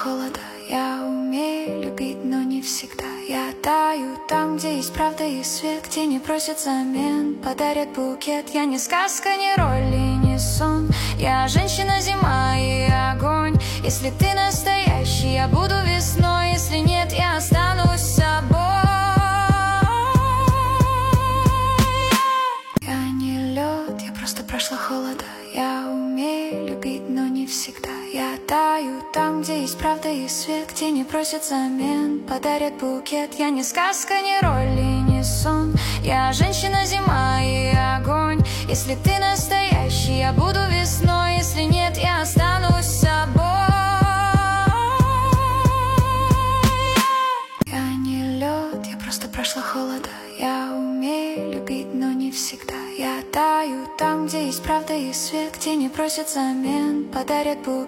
холода. Я умею любить, но не всегда. Я таю там, где есть правда и свет, где не просят замен, подарят букет. Я не сказка, не роль и не сон. Я женщина, зима и огонь. Если ты настоящий, я буду весной. Если нет, я останусь собой. Я не лед, я просто прошла холода. Я умею любить, но не всегда. Я таю там, где есть правда и свет, где не просят замен, подарят букет. Я не сказка, не роль и не сон. Я женщина, зима и огонь. Если ты настоящий, я буду весной. Если нет, я останусь собой. Я не лед, я просто прошла холода. Я умею любить, но не всегда. Я таю там, где есть правда и свет, где не просят замен, подарят букет.